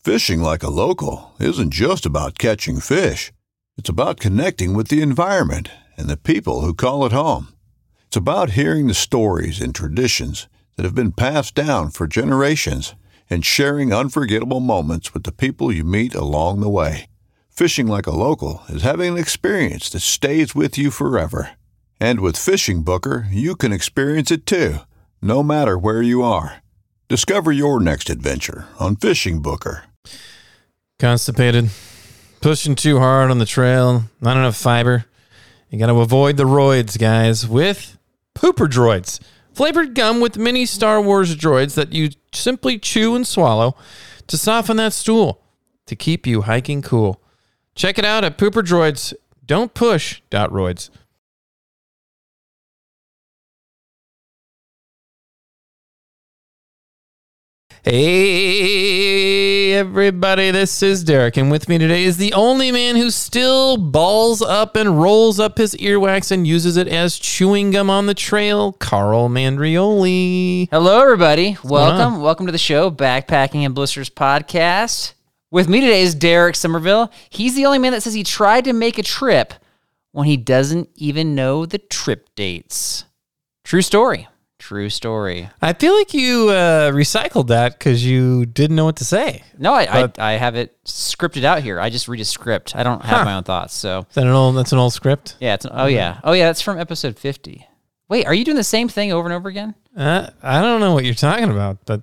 Fishing like a local isn't just about catching fish. It's about connecting with the environment and the people who call it home. It's about hearing the stories and traditions that have been passed down for generations and sharing unforgettable moments with the people you meet along the way. Fishing like a local is having an experience that stays with you forever. And with Fishing Booker, you can experience it too, no matter where you are. Discover your next adventure on Fishing Booker. Constipated, pushing too hard on the trail, not enough fiber. You got to avoid the roids, guys, with Pooper Droids. Flavored gum with mini Star Wars droids that you simply chew and swallow to soften that stool, to keep you hiking cool. Check it out at Pooper Droids. Don't push .roids. Hey, everybody, this is Derek, and with me today is the only man who still balls up and rolls up his earwax and uses it as chewing gum on the trail, Carl Mandrioli. Hello, everybody. Welcome to the show, Backpacking and Blisters podcast. With me today is Derek Somerville. He's the only man that says he tried to make a trip when he doesn't even know the trip dates. True story. True story. I feel like you recycled that because you didn't know what to say. No, I have it scripted out here. I just read a script. I don't have my own thoughts. So Is that that's an old script? yeah, that's from episode 50. Wait, are you doing the same thing over and over again? I don't know what you're talking about, but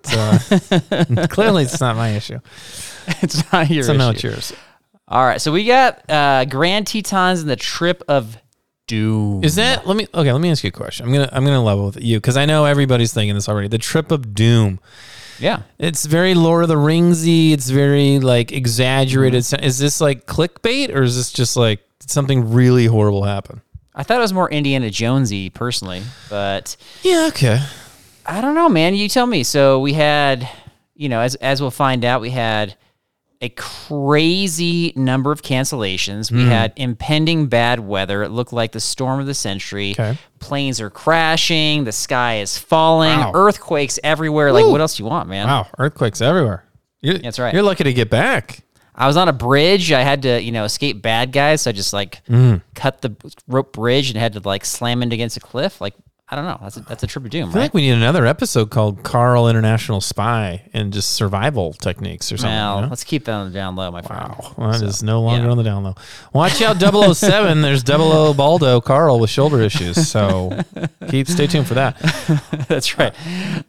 clearly it's not my issue. It's not your issue. No, it's yours. All right, so we got Grand Tetons and the Trip of Doom. Is that? Let me ask you a question. I'm gonna level with you because I know everybody's thinking this already. The Trip of Doom. Yeah, it's very Lord of the Ringsy. It's very like exaggerated. Is this like clickbait or is this just like did something really horrible happen? I thought it was more Indiana Jonesy personally, but yeah, okay. I don't know, man. You tell me. So we had, as we'll find out, we had a crazy number of cancellations. We had impending bad weather. It looked like the storm of the century. Okay. Planes are crashing. The sky is falling. Wow. Earthquakes everywhere. Like, what else do you want, man? Wow, earthquakes everywhere. That's right. You're lucky to get back. I was on a bridge. I had to, escape bad guys. So I just cut the rope bridge and had to slam into against a cliff. I don't know. That's a Trip of Doom, I feel like we need another episode called Carl International Spy and just survival techniques or something. Well, let's keep that on the down low, my friend. Wow. Well, that is no longer on the down low. Watch out, 007. There's 00 Baldo Carl with shoulder issues. So stay tuned for that. That's right.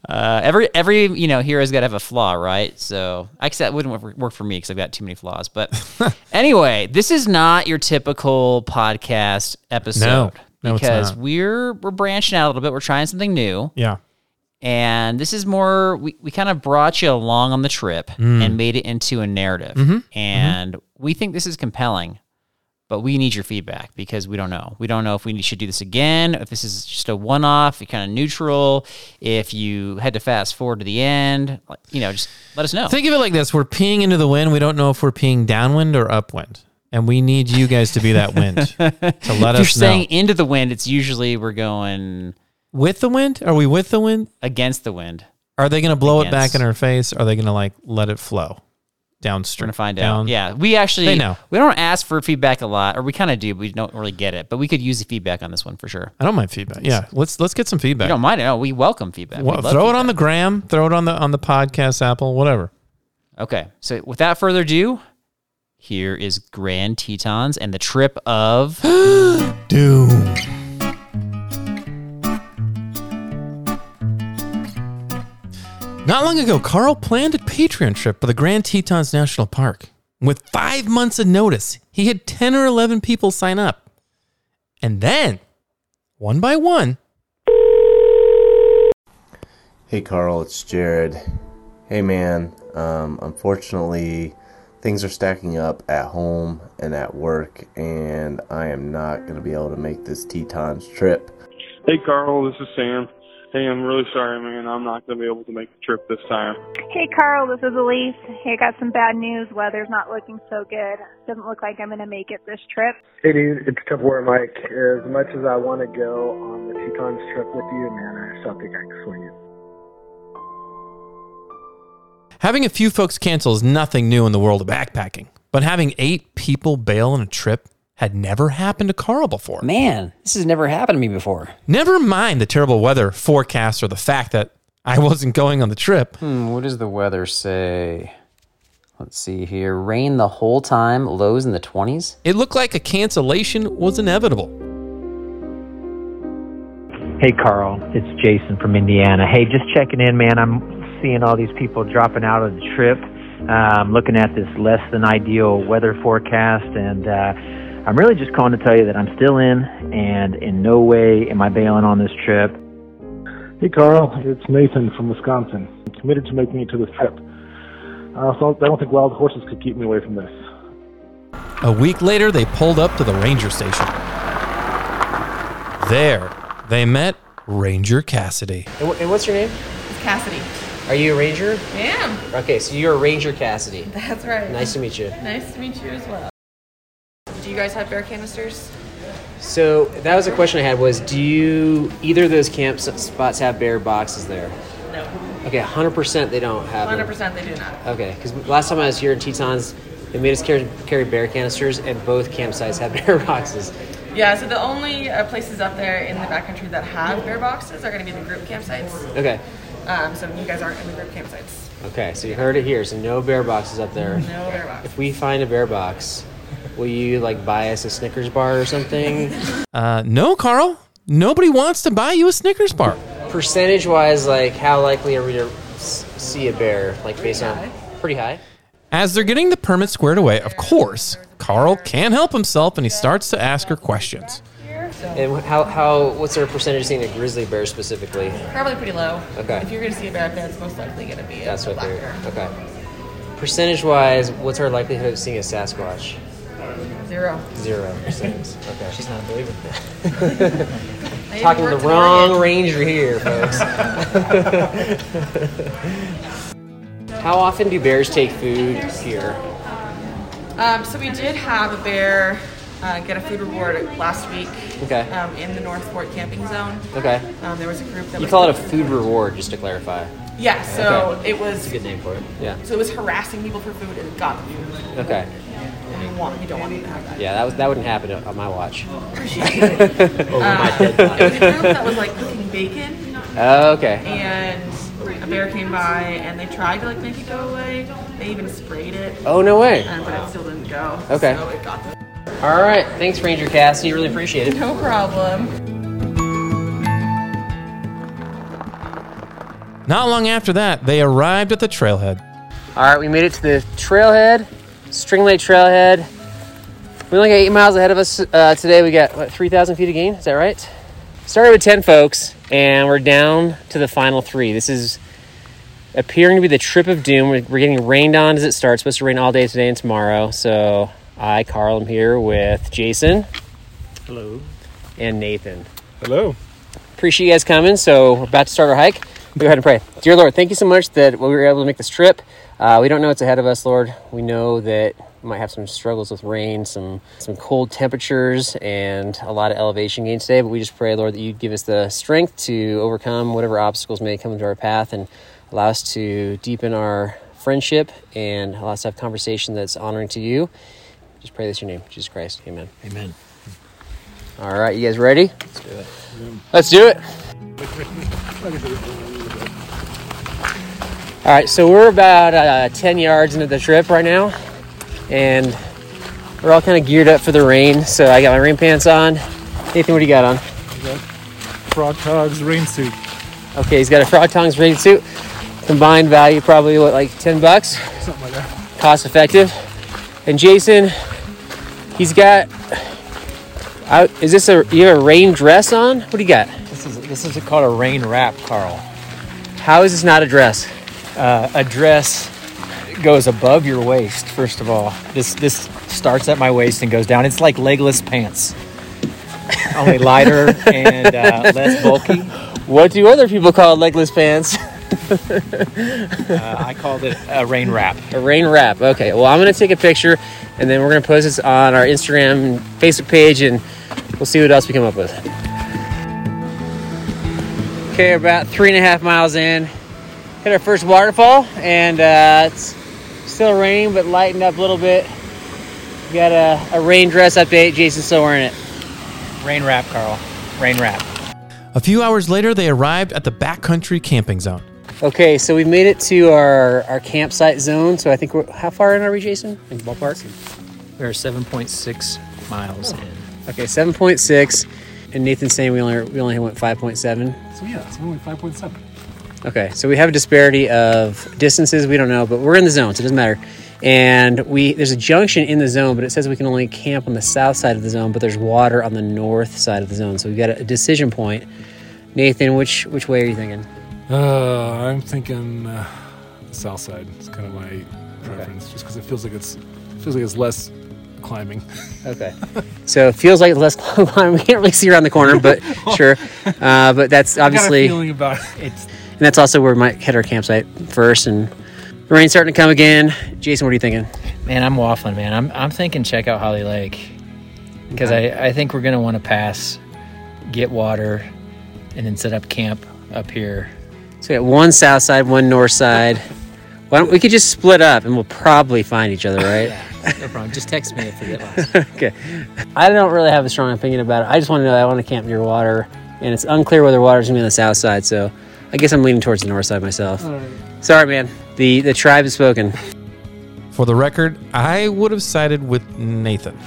Every hero's got to have a flaw, right? So I guess that wouldn't work for me because I've got too many flaws. But anyway, this is not your typical podcast episode. No, because we're branching out a little bit. We're trying something new. Yeah. And this is more, we kind of brought you along on the trip and made it into a narrative. And we think this is compelling, but we need your feedback because we don't know. We don't know if we should do this again, if this is just a one-off, kind of neutral, if you had to fast forward to the end, just let us know. Think of it like this. We're peeing into the wind. We don't know if we're peeing downwind or upwind. And we need you guys to be that wind to let us know. If you're saying into the wind, it's usually we're going... With the wind? Are we with the wind? Against the wind. Are they going to blow it back in our face? Are they going to let it flow downstream? We're going to find out. Yeah. We actually... They know. We don't ask for feedback a lot, or we kind of do, but we don't really get it. But we could use the feedback on this one for sure. I don't mind feedback. Yeah. Let's get some feedback. You don't mind it? No, we welcome feedback. Well, throw it on the gram. Throw it on the podcast Apple, whatever. Okay. So without further ado... Here is Grand Tetons and the Trip of Doom. Not long ago, Carl planned a Patreon trip for the Grand Tetons National Park. With 5 months of notice, he had 10 or 11 people sign up. And then, one by one... Hey Carl, it's Jared. Hey man, unfortunately... things are stacking up at home and at work, and I am not going to be able to make this Tetons trip. Hey, Carl, this is Sam. Hey, I'm really sorry, man. I'm not going to be able to make the trip this time. Hey, Carl, this is Elise. Hey, I got some bad news. Weather's not looking so good. Doesn't look like I'm going to make it this trip. Hey, dude, it's Tupperware Mike. As much as I want to go on the Tetons trip with you, man, I still think I can swing it. Having a few folks cancel is nothing new in the world of backpacking, but having 8 people bail on a trip had never happened to Carl before. Man, this has never happened to me before. Never mind the terrible weather forecast or the fact that I wasn't going on the trip. What does the weather say? Let's see here. Rain the whole time, lows in the 20s. It looked like a cancellation was inevitable. Hey, Carl. It's Jason from Indiana. Hey, just checking in, man. I'm seeing all these people dropping out of the trip. I'm looking at this less than ideal weather forecast, and I'm really just calling to tell you that I'm still in, and in no way am I bailing on this trip. Hey, Carl. It's Nathan from Wisconsin. I'm committed to making it to this trip. So I don't think wild horses could keep me away from this. A week later, they pulled up to the ranger station. There, they met Ranger Cassidy. And what's your name? It's Cassidy. Are you a ranger? I am. Okay, so you're a Ranger Cassidy. That's right. Nice to meet you. Nice to meet you as well. Do you guys have bear canisters? So that was a question I had was, do you, either of those camp spots have bear boxes there? No. Okay, 100% they don't have 100% they do not. Okay, because last time I was here in Tetons, they made us carry bear canisters, and both campsites have bear boxes. Yeah, so the only places up there in the backcountry that have bear boxes are going to be the group campsites. Okay. So you guys aren't in the group campsites. Okay, so you heard it here. So no bear boxes up there. No bear box. If we find a bear box, will you buy us a Snickers bar or something? No, Carl. Nobody wants to buy you a Snickers bar. Percentage-wise, how likely are we to see a bear? Based on pretty high. As they're getting the permit squared away, of course, Carl can't help himself and he starts to ask her questions. And what's our percentage of seeing a grizzly bear specifically? Probably pretty low. Okay. If you're going to see a bear up there, it's most likely going to be a black bear. Okay. Percentage-wise, what's our likelihood of seeing a Sasquatch? 0. 0%. Okay. She's not a believer. Talking to the wrong ranger here, folks. How often do bears take food here? So we did have a bear get a food reward last week. Okay. In the North Fort camping zone. Okay. There was a group that you call it a food reward, just to clarify. Yeah. So okay. it was. That's a good name for it. Yeah. So it was harassing people for food and it got the food. Okay. And you don't want them to have that. Yeah, that wouldn't happen on my watch. Appreciate it. Over my dead body. It was a group that was cooking bacon. Oh, okay. And a bear came by and they tried to make it go away. They even sprayed it. Oh, no way. But it still didn't go. Okay. So it got them. All right. Thanks, Ranger Cassidy. Really appreciate it. No problem. Not long after that, they arrived at the trailhead. All right, we made it to the trailhead, String Lake Trailhead. We only got 8 miles ahead of us today. We got, 3,000 feet of gain? Is that right? Started with 10 folks, and we're down to the final 3. This is appearing to be the trip of doom. We're getting rained on as it starts. It's supposed to rain all day today and tomorrow. So I, Carl, am here with Jason. Hello. And Nathan. Hello. Appreciate you guys coming. So we're about to start our hike. Go ahead and pray. Dear Lord, thank you so much that we were able to make this trip. We don't know what's ahead of us, Lord. We know that we might have some struggles with rain, some cold temperatures, and a lot of elevation gain today. But we just pray, Lord, that you'd give us the strength to overcome whatever obstacles may come into our path and allow us to deepen our friendship and allow us to have conversation that's honoring to you. Just pray this in your name, Jesus Christ. Amen. Amen. All right, you guys ready? Let's do it. Let's do it. All right, so we're about 10 yards into the trip right now, and we're all kind of geared up for the rain. So I got my rain pants on. Nathan, what do you got on? I got Frog Togs rain suit. Okay, he's got a Frog Tongs rain suit. Combined value probably, $10? Something like that. Cost effective. And Jason, he's got, you have a rain dress on? What do you got? This is called a rain wrap, Carl. How is this not a dress? A dress goes above your waist, first of all. This starts at my waist and goes down. It's like legless pants, only lighter and less bulky. What do other people call legless pants? I called it a rain wrap. A rain wrap. Okay, well, I'm going to take a picture, and then we're going to post this on our Instagram and Facebook page, and we'll see what else we come up with. Okay, about 3.5 miles in. hit our first waterfall, and it's still raining, but lightened up a little bit. We got a rain dress update. Jason's still wearing it. Rain wrap, Carl. Rain wrap. A few hours later, they arrived at the backcountry camping zone. Okay, so we made it to our campsite zone. So I think how far in are we, Jason? In ballpark? We're 7.6 miles in. Okay, 7.6. And Nathan's saying we only went 5.7. So yeah, it's only 5.7. Okay, so we have a disparity of distances. We don't know, but we're in the zone, so it doesn't matter. And there's a junction in the zone, but it says we can only camp on the south side of the zone, but there's water on the north side of the zone. So we've got a decision point. Nathan, which way are you thinking? I'm thinking the south side. It's kind of my preference, just because it feels like it's less climbing. Okay. So it feels like less climbing. We can't really see around the corner, but sure. But that's obviously... I got a feeling about it. And that's also where we might hit our campsite first. And the rain's starting to come again. Jason, what are you thinking? Man, I'm waffling, man. I'm thinking check out Holly Lake. Because I think we're going to want to pass, get water, and then set up camp up here. So we got one south side, one north side. Why don't we could just split up and we'll probably find each other, right? Yeah, no problem. Just text me if you get lost. Okay. I don't really have a strong opinion about it. I just want to know that I want to camp near water. And it's unclear whether water's going to be on the south side. So I guess I'm leaning towards the north side myself. Right. Sorry, man. The tribe has spoken. For the record, I would have sided with Nathan.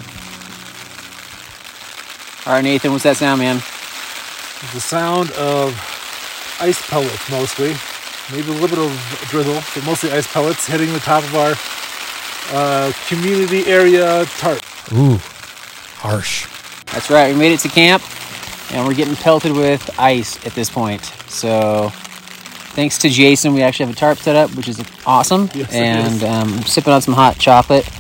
All right, Nathan, what's that sound, man? It's the sound of ice pellets, mostly. Maybe a little bit of drizzle, but mostly ice pellets hitting the top of our community area tarp. Ooh, harsh. That's right. We made it to camp, and we're getting pelted with ice at this point. So thanks to Jason, we actually have a tarp set up, which is awesome. Yes, and sipping on some hot chocolate.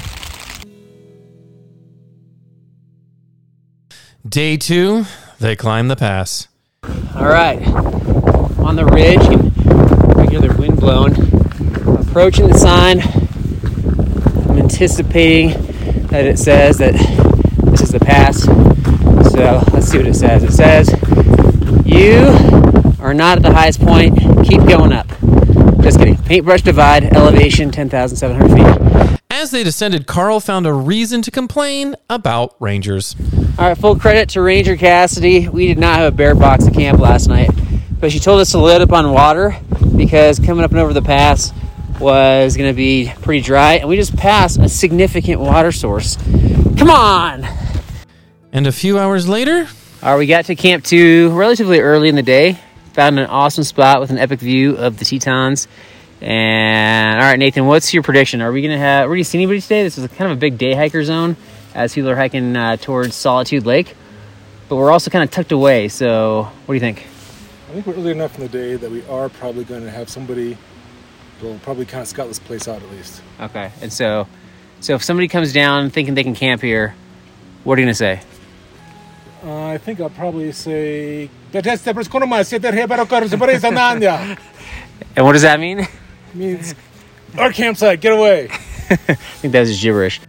Day 2, they climb the pass. All right. On the ridge, you can hear the wind blowing. Approaching the sign. I'm anticipating that it says that this is the pass. So let's see what it says. It says, you are not at the highest point. Keep going up. Just kidding. Paintbrush divide, elevation 10,700 feet. As they descended, Carl found a reason to complain about rangers. All right, full credit to Ranger Cassidy. We did not have a bear box at camp last night, but she told us to load up on water because coming up and over the pass was going to be pretty dry, and we just passed a significant water source. Come on! And a few hours later... All right, we got to Camp 2 relatively early in the day. Found an awesome spot with an epic view of the Tetons. And, all right, Nathan, what's your prediction? Are we going to see anybody today? This is kind of a big day hiker zone as people are hiking towards Solitude Lake. But we're also kind of tucked away, so what do you think? I think we're early enough in the day that we are probably going to have somebody will probably kind of scout this place out at least. Okay, and so if somebody comes down thinking they can camp here, what are you going to say? I think I'll probably say... And what does that mean? It means, our campsite, get away. I think that was just gibberish.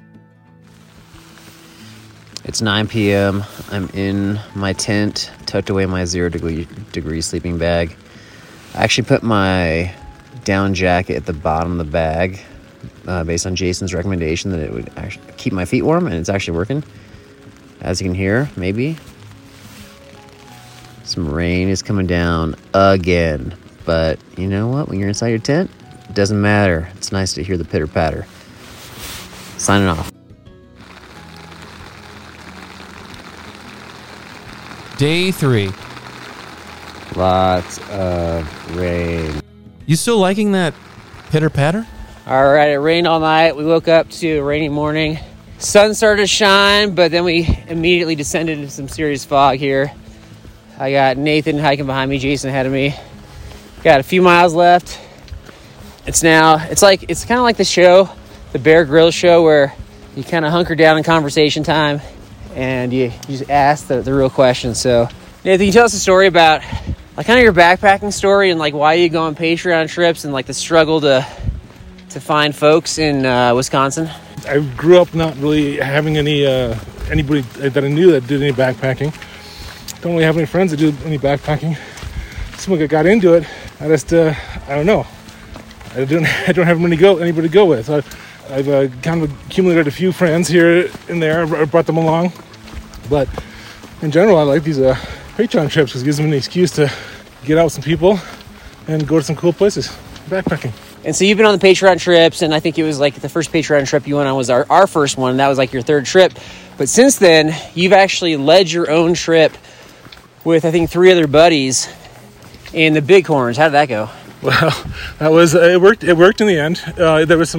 It's 9 p.m. I'm in my tent, tucked away in my 0-degree sleeping bag. I actually put my down jacket at the bottom of the bag based on Jason's recommendation that it would actually keep my feet warm, and it's actually working. As you can hear, maybe. Some rain is coming down again. But you know what? When you're inside your tent, it doesn't matter. It's nice to hear the pitter-patter. Signing off. Day 3. Lots of rain. You still liking that pitter-patter? All right, it rained all night. We woke up to a rainy morning. Sun started to shine, but then we immediately descended into some serious fog here. I got Nathan hiking behind me, Jason ahead of me. Got a few miles left. It's kind of like the show, the Bear Grylls show, where you kind of hunker down in conversation time and you just ask the real questions. So, Nathan, you tell us a story about like kind of your backpacking story and like why you go on Patreon trips and like the struggle to find folks in Wisconsin. I grew up not really having anybody that I knew that did any backpacking. Don't really have any friends that do any backpacking. So when I got into it, I don't know. I don't have anybody to go with. I've kind of accumulated a few friends here and there. I brought them along, but in general, I like these Patreon trips because it gives me an excuse to get out with some people and go to some cool places, backpacking. And so you've been on the Patreon trips, and I think it was like the first Patreon trip you went on was our first one. That was like your third trip. But since then, you've actually led your own trip with, I think, 3 other buddies in the Bighorns. How did that go? Well, it worked in the end. There was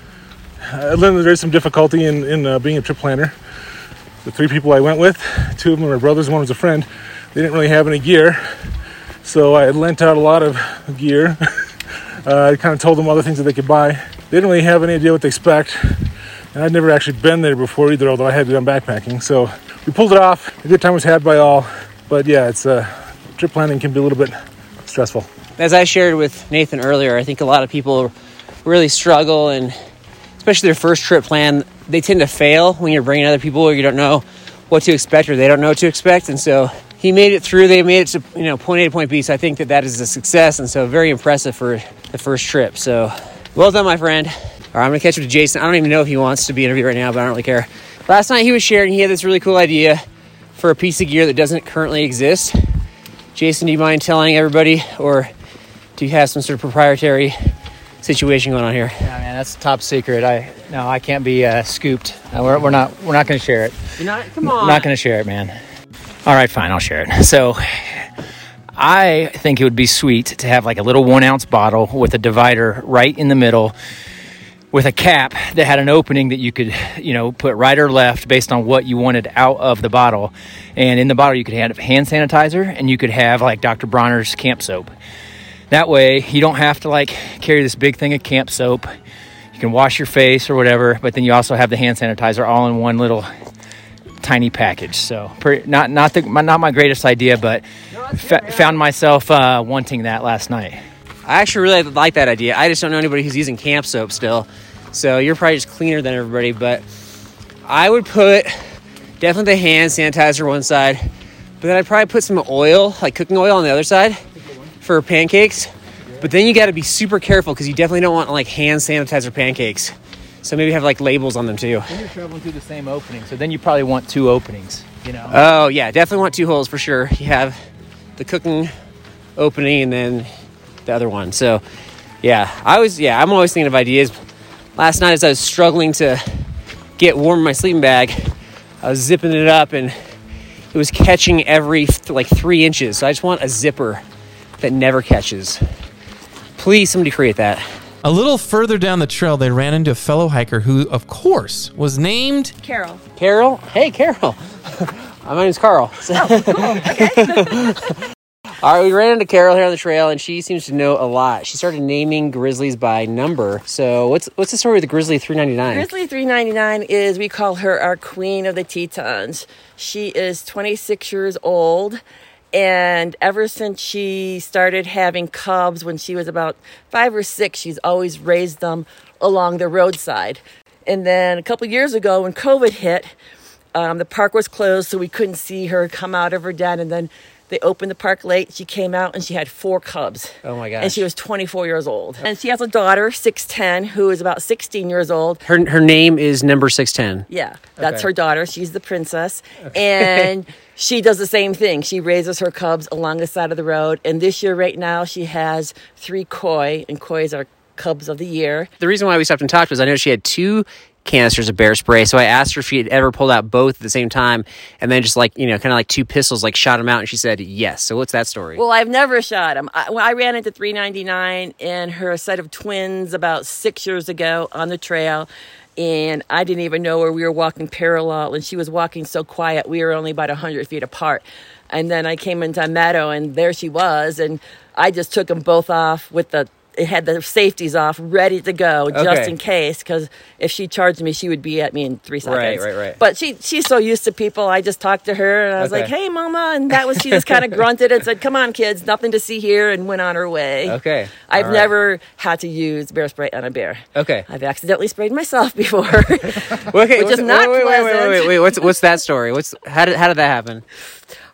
some difficulty in being a trip planner. The 3 people I went with, 2 of them were brothers, 1 was a friend. They didn't really have any gear, so I lent out a lot of gear. I kind of told them other things that they could buy. They didn't really have any idea what to expect, and I'd never actually been there before either, although I had done backpacking. So we pulled it off. A good time was had by all, but yeah, it's trip planning can be a little bit stressful. As I shared with Nathan earlier, I think a lot of people really struggle, and especially their first trip plan, they tend to fail when you're bringing other people or you don't know what to expect or they don't know what to expect. And so he made it through. They made it to point A to point B. So I think that is a success, and so very impressive for the first trip. So well done, my friend. All right, I'm gonna catch up to Jason. I don't even know if he wants to be interviewed right now, but I don't really care. Last night he was sharing. He had this really cool idea for a piece of gear that doesn't currently exist. Jason, do you mind telling everybody, or do you have some sort of proprietary situation going on here? Yeah, man, that's top secret. I can't be scooped. We're not going to share it. Come on. I'm not going to share it, man. All right, fine, I'll share it. So I think it would be sweet to have like a little 1 ounce bottle with a divider right in the middle with a cap that had an opening that you could, put right or left based on what you wanted out of the bottle. And in the bottle, you could have hand sanitizer, and you could have like Dr. Bronner's camp soap. That way, you don't have to like carry this big thing of camp soap. You can wash your face or whatever, but then you also have the hand sanitizer all in one little tiny package. So not my greatest idea, but found myself wanting that last night. I actually really like that idea. I just don't know anybody who's using camp soap still. So you're probably just cleaner than everybody, but I would put definitely the hand sanitizer one side, but then I'd probably put some oil, like cooking oil, on the other side for pancakes. But then you got to be super careful because you definitely don't want like hand sanitizer pancakes. So maybe have like labels on them too. Then you're traveling through the same opening, so then you probably want 2 openings, Oh yeah, definitely want 2 holes for sure. You have the cooking opening and then the other one. So I'm always thinking of ideas. Last night as I was struggling to get warm in my sleeping bag, I was zipping it up and it was catching every 3 inches. So I just want a zipper that never catches. Please, somebody create that. A little further down the trail, they ran into a fellow hiker who, of course, was named Carol. Carol? Hey, Carol. My name's Carl. Oh, cool. Okay. All right, we ran into Carol here on the trail, and she seems to know a lot. She started naming grizzlies by number. So what's the story with the Grizzly 399? Grizzly 399 is, we call her our queen of the Tetons. She is 26 years old, and ever since she started having cubs when she was about 5 or 6, she's always raised them along the roadside. And then a couple years ago when COVID hit, the park was closed, so we couldn't see her come out of her den, and then they opened the park late. She came out and she had 4 cubs. Oh my gosh. And she was 24 years old. And she has a daughter, 610, who is about 16 years old. Her name is number 610. Yeah, that's Okay. her daughter. She's the princess. And she does the same thing. She raises her cubs along the side of the road. And this year right now she has 3 koi, and kois are cubs of the year. The reason why we stopped and talked was I know she had 2 canisters of bear spray. So I asked her if she had ever pulled out both at the same time and then just kind of like 2 pistols, shot them out. And she said, yes. So what's that story? Well, I've never shot them. I ran into 399 and her set of twins about 6 years ago on the trail. And I didn't even know where we were walking parallel. And she was walking so quiet. We were only about 100 feet apart. And then I came into a meadow and there she was. And I just took them both off it had the safeties off, ready to go, just in case, because if she charged me, she would be at me in 3 seconds. Right. But she's so used to people, I just talked to her, and I was like, hey, Mama, and she just kind of grunted and said, come on, kids, nothing to see here, and went on her way. Okay. I've never had to use bear spray on a bear. Okay. I've accidentally sprayed myself before, Okay, which is not pleasant. Wait. What's that story? How did that happen?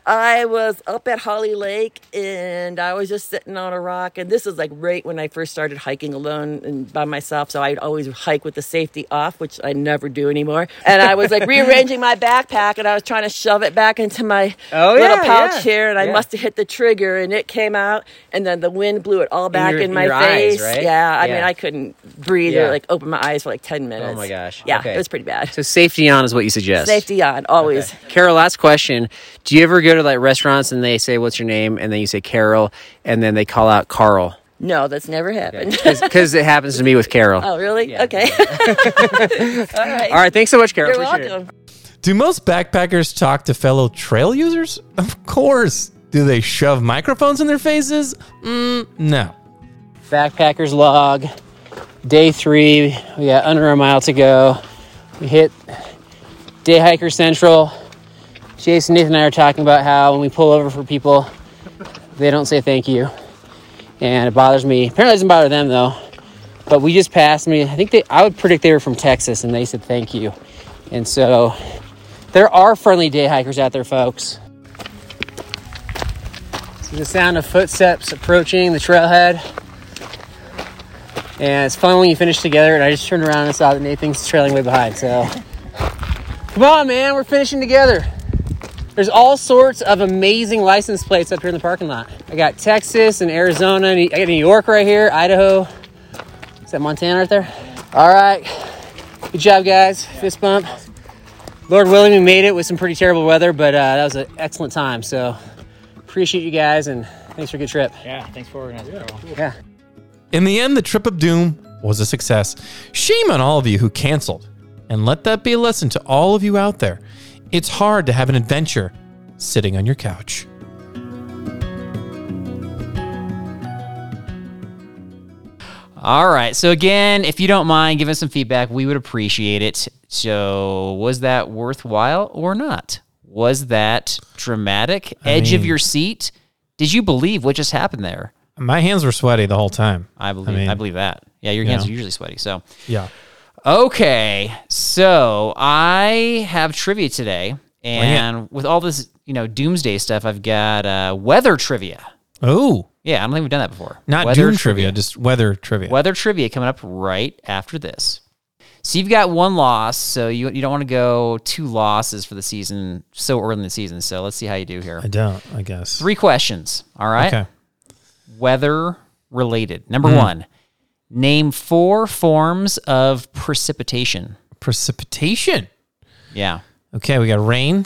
I was up at Holly Lake and I was just sitting on a rock. And this was like right when I first started hiking alone and by myself. So I'd always hike with the safety off, which I never do anymore. And I was like rearranging my backpack and I was trying to shove it back into my little pouch here. And I must have hit the trigger and it came out. And then the wind blew it all back in my face. Eyes, right? Yeah. I mean, I couldn't breathe or like open my eyes for like 10 minutes. Oh my gosh. Yeah, Okay. it was pretty bad. So safety on is what you suggest. Safety on, always. Okay. Carol, last question. Do you ever go to like restaurants and they say, what's your name? And then you say Carol, and then they call out Carl? No, that's never happened. Because it happens to me with Carol. Oh, really? Okay. All right. Thanks so much, Carol. You're Appreciate welcome. Do most backpackers talk to fellow trail users? Of course. Do they shove microphones in their faces? No. Backpackers log. Day 3. We got under a mile to go. We hit Day Hiker Central. Jason, Nathan, and I are talking about how when we pull over for people, they don't say thank you. And it bothers me. Apparently it doesn't bother them, though. But we just passed me. I would predict they were from Texas, and they said thank you. And so there are friendly day hikers out there, folks. See the sound of footsteps approaching the trailhead. And it's fun when you finish together. And I just turned around and saw that Nathan's trailing way behind. So come on, man. We're finishing together. There's all sorts of amazing license plates up here in the parking lot. I got Texas and Arizona. I got New York right here, Idaho. Is that Montana right there? All right. Good job, guys. Fist bump. Lord willing, we made it with some pretty terrible weather, but that was an excellent time. So appreciate you guys, and thanks for a good trip. Yeah, thanks for organizing it. Yeah. In the end, the Trip of Doom was a success. Shame on all of you who canceled. And let that be a lesson to all of you out there. It's hard to have an adventure sitting on your couch. All right. So again, if you don't mind giving us some feedback, we would appreciate it. So was that worthwhile or not? Was that dramatic? Edge of your seat? Did you believe what just happened there? My hands were sweaty the whole time. I believe that. Yeah, your hands are usually sweaty. So yeah. Okay, so I have trivia today, and with all this, doomsday stuff, I've got weather trivia. Oh. Yeah, I don't think we've done that before. Not weather doom trivia, just weather trivia. Weather trivia coming up right after this. So you've got one loss, so you don't want to go 2 losses for the season so early in the season. So let's see how you do here. I don't, I guess. 3 questions, all right? Okay. Weather related. Number 1. Name 4 forms of precipitation. Precipitation? Yeah. Okay, we got rain.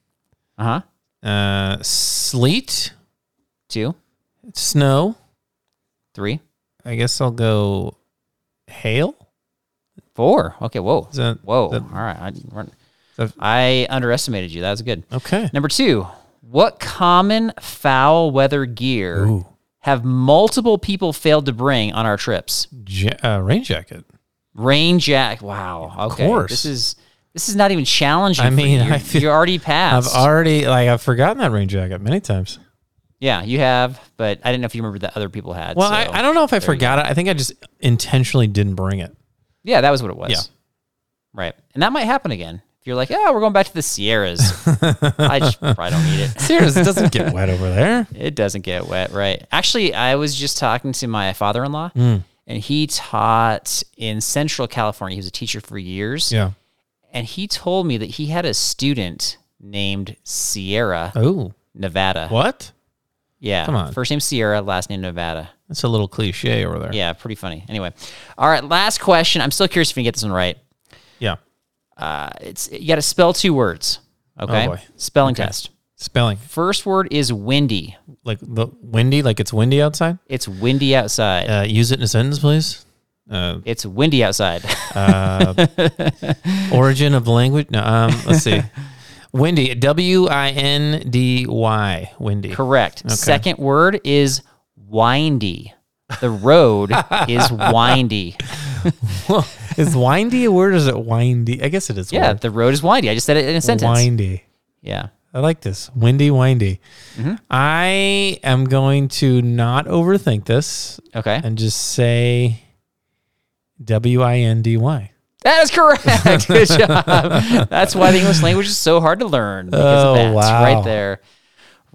Uh-huh. Sleet. 2. Snow. 3. I guess I'll go hail. 4. Okay, whoa. All right. I underestimated you. That was good. Okay. Number 2. What common foul weather gear have multiple people failed to bring on our trips? Rain jacket. Rain jacket. Wow. Okay. Of course. This is not even challenging. I mean, for you. You're already passed. I've forgotten that rain jacket many times. Yeah, you have, but I didn't know if you remember that other people had. Well, so I don't know if I forgot it. I think I just intentionally didn't bring it. Yeah, that was what it was. Yeah. Right. And that might happen again. If you're like, we're going back to the Sierras. I just probably don't need it. Sierras doesn't get wet over there. It doesn't get wet, right. Actually, I was just talking to my father-in-law, and he taught in Central California. He was a teacher for years. Yeah. And he told me that he had a student named Sierra Nevada. What? Yeah. Come on. First name Sierra, last name Nevada. That's a little cliche over there. Yeah, pretty funny. Anyway. All right, last question. I'm still curious if you can get this one right. Yeah. You got to spell 2 words. Okay? Oh boy. Spelling test. Spelling. First word is windy. Like the windy, like it's windy outside? It's windy outside. Use it in a sentence, please. It's windy outside. Origin of the language? No, let's see. Windy, Windy, windy. Correct. Okay. Second word is windy. The road is windy. Well, is windy a word or is it windy? I guess it is. Yeah, the road is windy. I just said it in a sentence. Windy. Yeah. I like this. Windy. Mm-hmm. I am going to not overthink this. Okay. And just say Windy. That is correct. Good job. That's why the English language is so hard to learn. Because of that. Wow. Right there.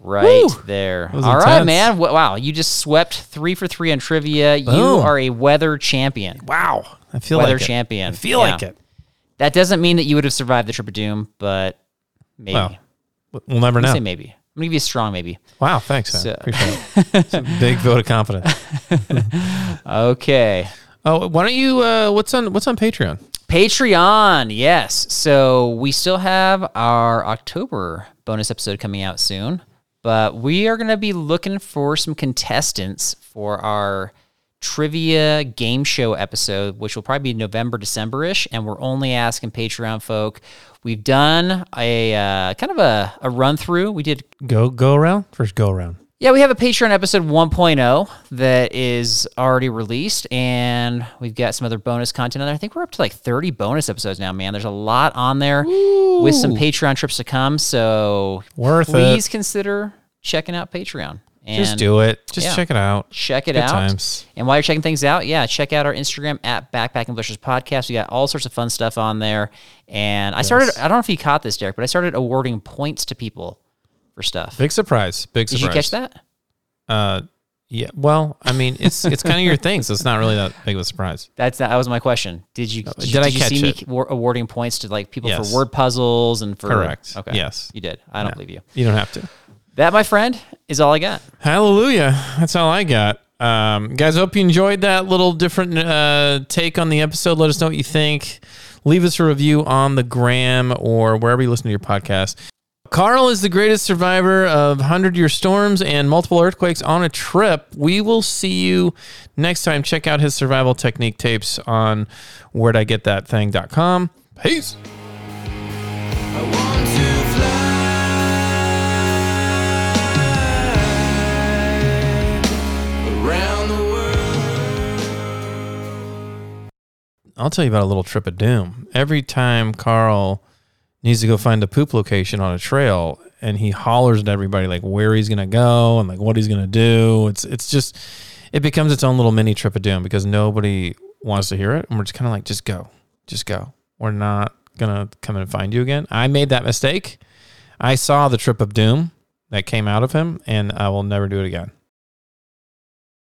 right Woo! there. That was All right, intense. man. Wow, you just swept 3 for 3 on trivia. You Boom. are a weather champion. Wow. I feel weather like it. champion. I feel like it. That doesn't mean that you would have survived the Trip of Doom, but maybe. Well, we'll never I'm gonna know. say maybe. I'm going to give you a strong maybe. Wow, thanks, man. So- Appreciate it. It's a big vote of confidence. Okay. Oh, why don't you? What's on Patreon? Patreon, yes. So we still have our October bonus episode coming out soon, but we are going to be looking for some contestants for our trivia game show episode, which will probably be November, December-ish, and we're only asking Patreon folk. We've done a kind of a run through. We did Go around first. Go around. Yeah, we have a Patreon episode 1.0 that is already released, and we've got some other bonus content on there. I think we're up to like 30 bonus episodes now, man. There's a lot on there with some Patreon trips to come, so please consider checking out Patreon. And Just do it. Just check it out. Check it Good out. times. And while you're checking things out, check out our Instagram at Backpacking Blisters Podcast. We got all sorts of fun stuff on there. And I don't know if you caught this, Derek, but I started awarding points to people for stuff. Big surprise. Big surprise. Did you catch that? Yeah. Well, I mean, it's kind of your thing, so it's not really that big of a surprise. That was my question. Did you I catch see it? me awarding points to like people Yes. for word puzzles and for Correct. Okay. Yes. You did. I don't believe you. You don't have to. That, my friend, is all I got. Hallelujah. That's all I got. Guys, I hope you enjoyed that little different take on the episode. Let us know what you think. Leave us a review on the gram or wherever you listen to your podcast. Carl is the greatest survivor of 100-year storms and multiple earthquakes on a trip. We will see you next time. Check out his survival technique tapes on where'd-I-get-that-thing.com. Peace. I'll tell you about a little trip of doom. Every time Carl needs to go find a poop location on a trail and he hollers at everybody like where he's going to go and like what he's going to do, it becomes its own little mini trip of doom because nobody wants to hear it. And we're just kind of like, just go. We're not going to come and find you again. I made that mistake. I saw the trip of doom that came out of him and I will never do it again.